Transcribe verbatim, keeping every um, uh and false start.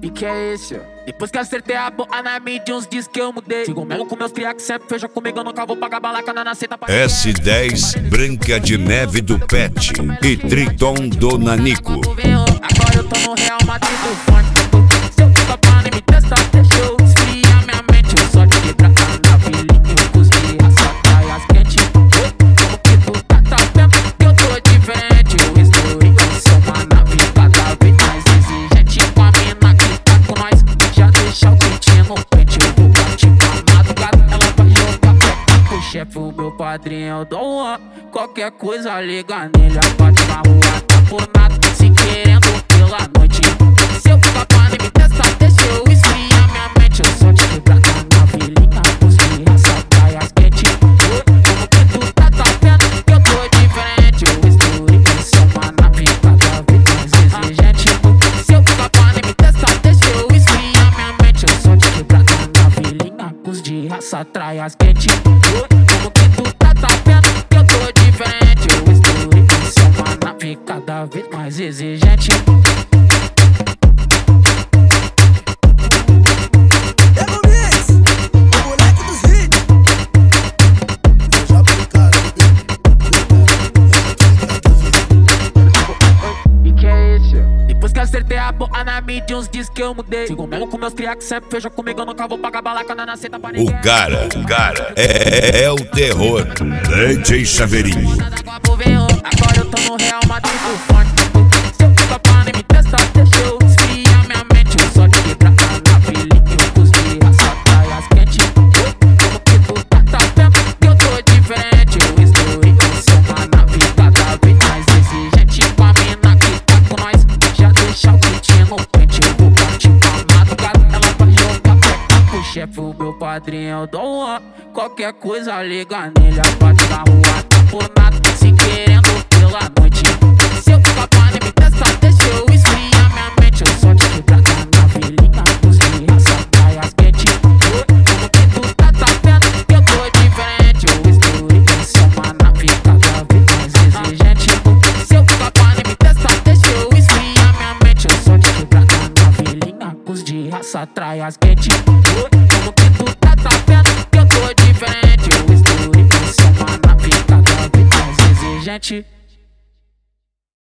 E que é esse, ó? Depois que acertei a boa na mídia, uns diz que eu mudei. Sigo mesmo com meus cria que sempre fecha comigo, eu nunca vou pagar balaca na nasceta pra... S dez, Branca de Neve do Pet e Triton do Nanico. Agora eu tô no Real Madrid do funk. Se eu ficar pra nem me testar, deixa eu esfriar minha mente. Eu só te quebrar a nave, lindo, cuspir, raça, praias quentes. Como que tu tá, tá vendo que eu tô diferente? Eu estou em sou uma nave cada vez mais exigente. Com a mina que tá com nós, já deixa o quentinho no pente. Eu vou partir pra madrugada, ela vai jogar peca pro chefe. O meu padrinho eu dou uma, qualquer coisa liga nele. Bate na rua, tá por nada, se querendo pela noite. Se eu ficar pra nem me testar, deixa eu esfriar minha mente. Eu só te quebrar na vilinha, cuspir, raça, praias quentes. Como que tu tá, tá vendo que eu tô diferente? Eu estou em sou uma nave cada vez mais exigente. Se eu ficar pra nem me testar, deixa eu esfriar minha mente. Eu só te quebrar na vilinha, cuspir, raça, praias quentes. Como que tu tá, tá vendo que eu tô diferente? Eu estou em sou uma nave cada vez mais exigente. Acertei a boa na mídia, uns diz que eu mudei. Sigo mesmo com meus cria que sempre fecha comigo, eu nunca vou pagar balaca na nasceta pra ninguém. O cara, o cara é, é o terror. D J Chaveirinho. Agora eu tô no Real Madrid do funk. Se eu ficar pra nem me testar, deixa eu esfriar minha mente. Eu só te quebrar na vilinha, eu cuspir, raça, praias quentes. Como que tu tá, tá vendo que eu tô diferente? Eu estou em sou uma nave cada vez mais exigente. Com a mina que tá com nós, já deixa o quentinho no pente. Eu vou partir pra madrugada, ela vai jogar peca pro chefe. O meu padrinho eu dou uma, qualquer coisa liga nele. Bate na rua, tá por nada, se querendo pela noite. Se eu ficar pra nem me testar, deixa eu esfriar minha mente. Eu só te quebrar na vilinha, cuspir, raça, praias quentes. Como que tu tá, tá vendo que eu tô diferente? Eu estou em sou uma nave cada vez mais exigente. Se eu ficar pra nem me testar, deixa eu esfriar minha mente. Eu só te quebrar na vilinha, cuspir, raça, praias quentes. Como que tu tá, tá vendo que eu tô diferente? Eu estou em sou uma nave cada vez mais exigente.